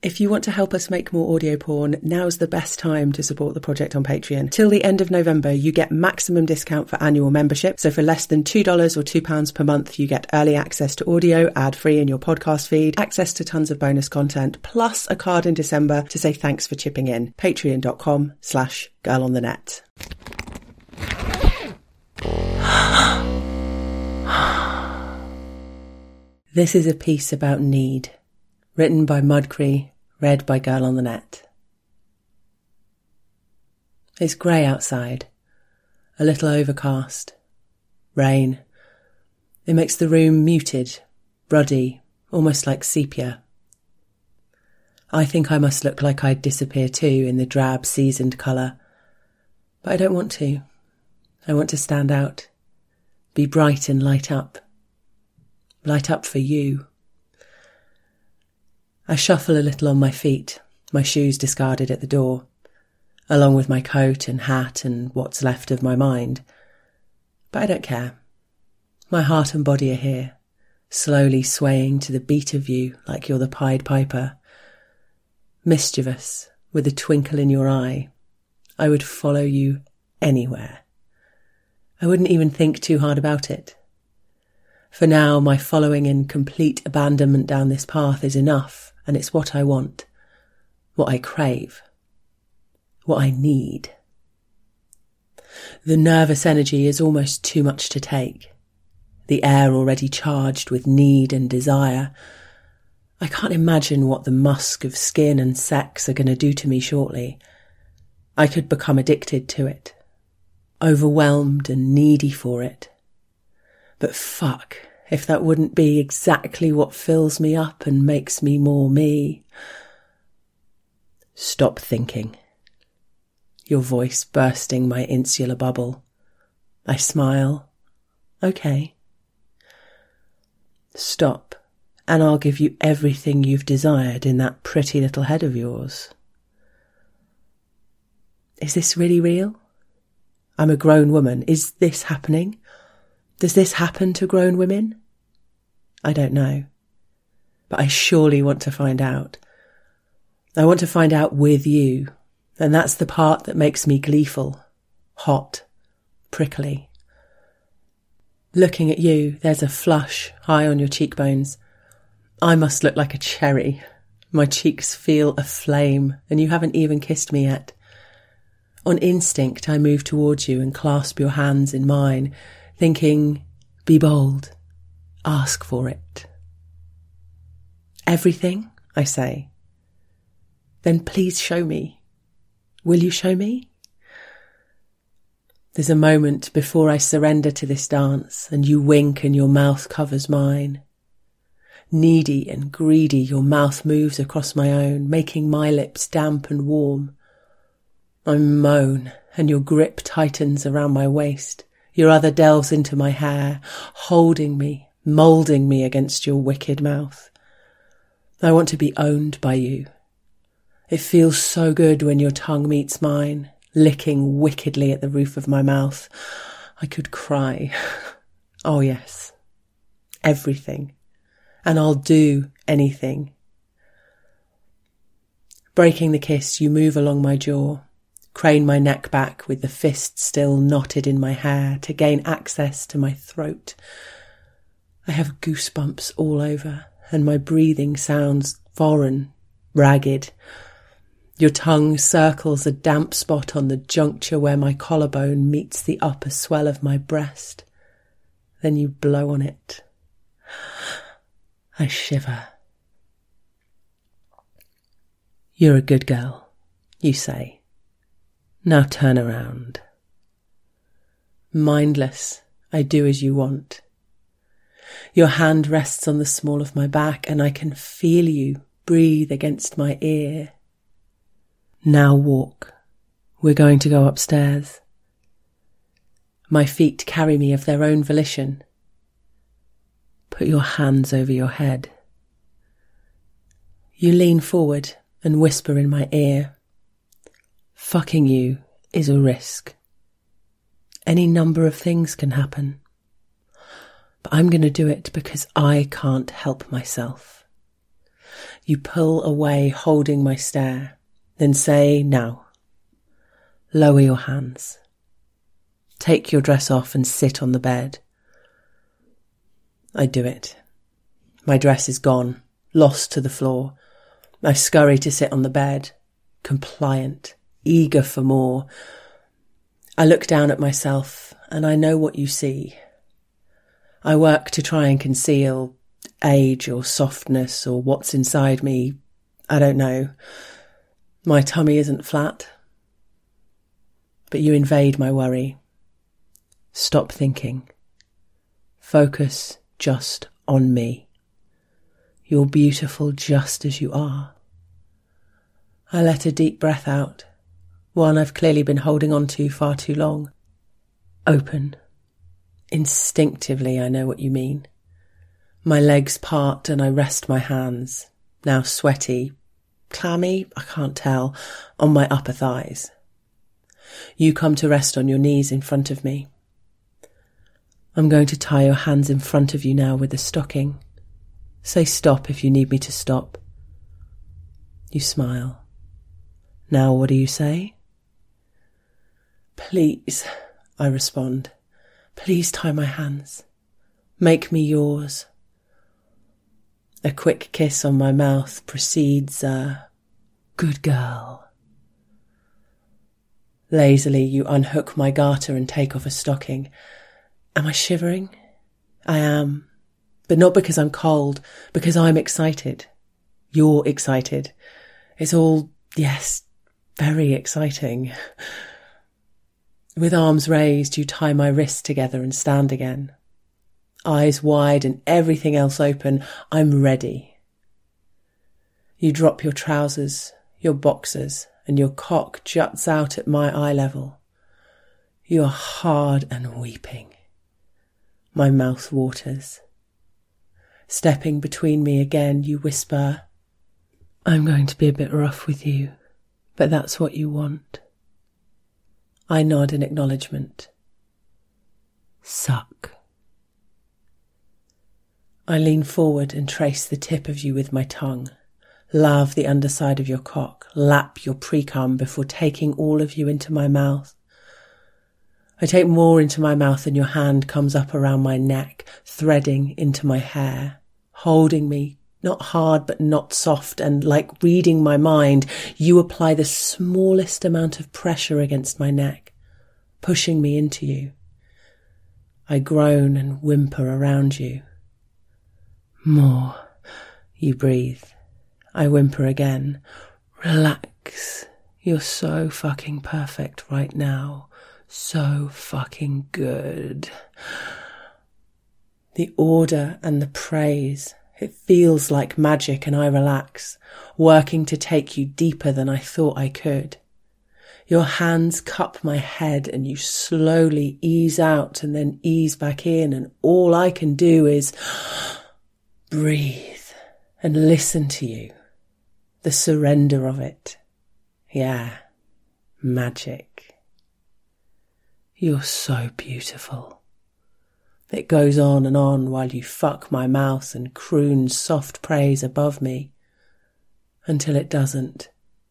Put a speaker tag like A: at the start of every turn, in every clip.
A: If you want to help us make more audio porn, now's the best time to support the project on Patreon. Till the end of November, you get maximum discount for annual membership. So for less than $2 or £2 per month, you get early access to audio, ad-free in your podcast feed, access to tons of bonus content, plus a card in December to say thanks for chipping in. Patreon.com/girlonthenet. This is a piece about need. Written by Mudcree, read by Girl on the Net. It's grey outside, a little overcast. Rain. It makes the room muted, ruddy, almost like sepia. I think I must look like I'd disappear too in the drab, seasoned colour. But I don't want to. I want to stand out, be bright and light up. Light up for you. I shuffle a little on my feet, my shoes discarded at the door, along with my coat and hat and what's left of my mind. But I don't care. My heart and body are here, slowly swaying to the beat of you like you're the Pied Piper. Mischievous, with a twinkle in your eye, I would follow you anywhere. I wouldn't even think too hard about it. For now, my following in complete abandonment down this path is enough, and it's what I want, what I crave, what I need. The nervous energy is almost too much to take, the air already charged with need and desire. I can't imagine what the musk of skin and sex are going to do to me shortly. I could become addicted to it, overwhelmed and needy for it. But fuck, if that wouldn't be exactly what fills me up and makes me more me. Stop thinking. Your voice bursting my insular bubble. I smile. Okay. Stop, and I'll give you everything you've desired in that pretty little head of yours. Is this really real? I'm a grown woman. Is this happening? Does this happen to grown women? I don't know. But I surely want to find out. I want to find out with you. And that's the part that makes me gleeful, hot, prickly. Looking at you, there's a flush high on your cheekbones. I must look like a cherry. My cheeks feel aflame, and you haven't even kissed me yet. On instinct, I move towards you and clasp your hands in mine, thinking, be bold, ask for it. Everything, I say. Then please show me. Will you show me? There's a moment before I surrender to this dance, and you wink and your mouth covers mine. Needy and greedy, your mouth moves across my own, making my lips damp and warm. I moan, and your grip tightens around my waist. Your other delves into my hair, holding me, moulding me against your wicked mouth. I want to be owned by you. It feels so good when your tongue meets mine, licking wickedly at the roof of my mouth. I could cry. Oh yes, everything. And I'll do anything. Breaking the kiss, you move along my jaw. Crane my neck back with the fist still knotted in my hair to gain access to my throat. I have goosebumps all over, and my breathing sounds foreign, ragged. Your tongue circles a damp spot on the juncture where my collarbone meets the upper swell of my breast. Then you blow on it. I shiver. You're a good girl, you say. Now turn around. Mindless, I do as you want. Your hand rests on the small of my back, and I can feel you breathe against my ear. Now walk. We're going to go upstairs. My feet carry me of their own volition. Put your hands over your head. You lean forward and whisper in my ear. Fucking you is a risk. Any number of things can happen. But I'm going to do it because I can't help myself. You pull away, holding my stare, then say, now, lower your hands. Take your dress off and sit on the bed. I do it. My dress is gone, lost to the floor. I scurry to sit on the bed, compliant, eager for more. I look down at myself and I know what you see. I work to try and conceal age or softness or what's inside me. I don't know. My tummy isn't flat. But you invade my worry. Stop thinking. Focus just on me. You're beautiful just as you are. I let a deep breath out, one I've clearly been holding on to far too long. Open. Instinctively, I know what you mean. My legs part and I rest my hands, now sweaty, clammy, I can't tell, on my upper thighs. You come to rest on your knees in front of me. I'm going to tie your hands in front of you now with a stocking. Say stop if you need me to stop. You smile. Now what do you say? Please, I respond. Please tie my hands. Make me yours. A quick kiss on my mouth precedes a good girl. Lazily you unhook my garter and take off a stocking. Am I shivering? I am. But not because I'm cold, because I'm excited. You're excited. It's all, yes, very exciting. With arms raised, you tie my wrists together and stand again. Eyes wide and everything else open, I'm ready. You drop your trousers, your boxers, and your cock juts out at my eye level. You are hard and weeping. My mouth waters. Stepping between me again, you whisper, I'm going to be a bit rough with you, but that's what you want. I nod in acknowledgement. Suck. I lean forward and trace the tip of you with my tongue, lave the underside of your cock, lap your pre-cum before taking all of you into my mouth. I take more into my mouth and your hand comes up around my neck, threading into my hair, holding me, not hard but not soft, and like reading my mind, you apply the smallest amount of pressure against my neck, pushing me into you. I groan and whimper around you. More, you breathe. I whimper again. Relax. You're so fucking perfect right now. So fucking good. The order and the praise. It feels like magic and I relax, working to take you deeper than I thought I could. Your hands cup my head and you slowly ease out and then ease back in, and all I can do is breathe and listen to you. The surrender of it. Yeah, magic. You're so beautiful. It goes on and on while you fuck my mouth and croon soft praise above me, until it doesn't.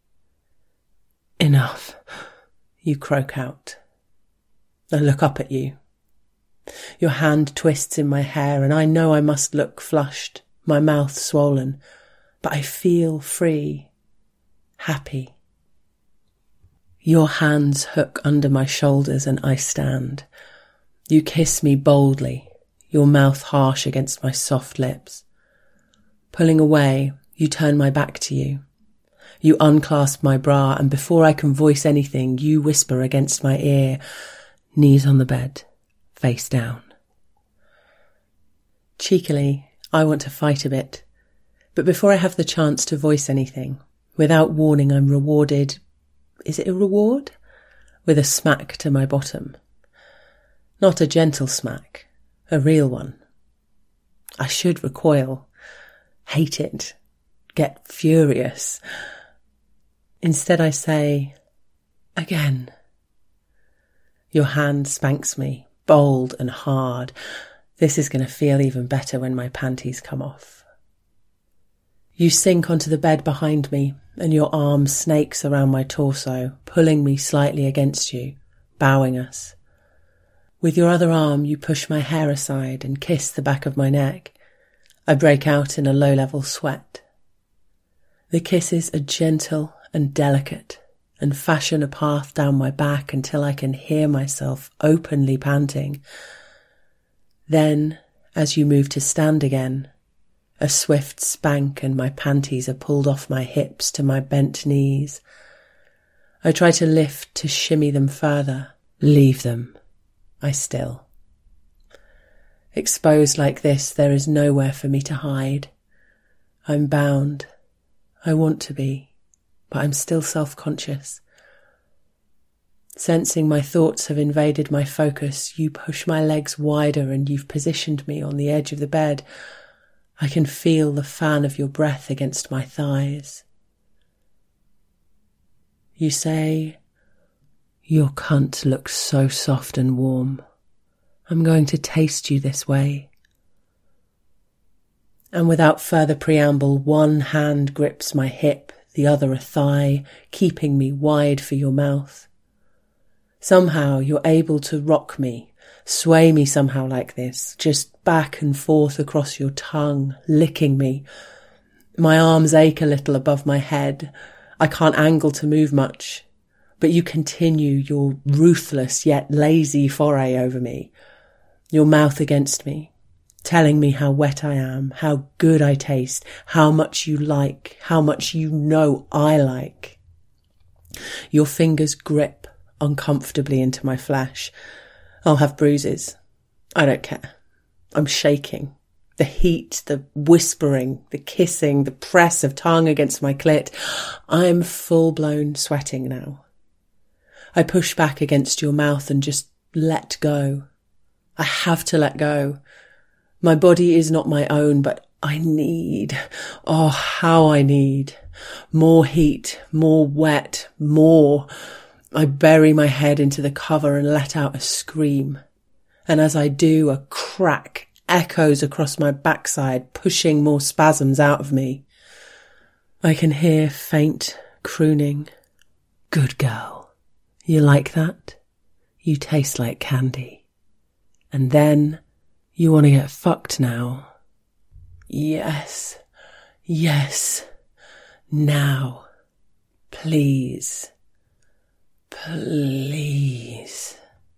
A: Enough, you croak out. I look up at you. Your hand twists in my hair and I know I must look flushed, my mouth swollen, but I feel free, happy. Your hands hook under my shoulders and I stand. You kiss me boldly, your mouth harsh against my soft lips. Pulling away, you turn my back to you. You unclasp my bra and before I can voice anything, you whisper against my ear, knees on the bed, face down. Cheekily, I want to fight a bit, but before I have the chance to voice anything, without warning I'm rewarded. Is it a reward? With a smack to my bottom. Not a gentle smack, a real one. I should recoil, hate it, get furious. Instead I say, again. Your hand spanks me, bold and hard. This is going to feel even better when my panties come off. You sink onto the bed behind me, and your arm snakes around my torso, pulling me slightly against you, bowing us. With your other arm, you push my hair aside and kiss the back of my neck. I break out in a low-level sweat. The kisses are gentle and delicate and fashion a path down my back until I can hear myself openly panting. Then, as you move to stand again, a swift spank and my panties are pulled off my hips to my bent knees. I try to lift to shimmy them further. Leave them. I still. Exposed like this, there is nowhere for me to hide. I'm bound. I want to be, but I'm still self-conscious. Sensing my thoughts have invaded my focus, you push my legs wider and you've positioned me on the edge of the bed. I can feel the fan of your breath against my thighs. You say, "Your cunt looks so soft and warm. I'm going to taste you this way." And without further preamble, one hand grips my hip, the other a thigh, keeping me wide for your mouth. Somehow you're able to rock me, sway me somehow like this, just back and forth across your tongue, licking me. My arms ache a little above my head. I can't angle to move much. But you continue your ruthless yet lazy foray over me, your mouth against me, telling me how wet I am, how good I taste, how much you like, how much you know I like. Your fingers grip uncomfortably into my flesh. I'll have bruises. I don't care. I'm shaking. The heat, the whispering, the kissing, the press of tongue against my clit. I'm full-blown sweating now. I push back against your mouth and just let go. I have to let go. My body is not my own, but I need, oh, how I need, more heat, more wet, more. I bury my head into the cover and let out a scream. And as I do, a crack echoes across my backside, pushing more spasms out of me. I can hear faint crooning. Good girl. You like that? You taste like candy. And then, you want to get fucked now. Yes. Yes. Now. Please. Please.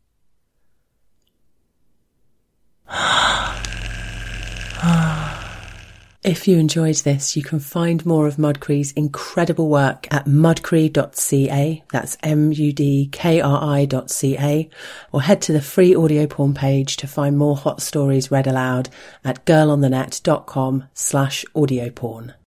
A: If you enjoyed this, you can find more of Mudcree's incredible work at mudcree.ca, that's mudkri.ca, or head to the free audio porn page to find more hot stories read aloud at girlonthenet.com/audioporn.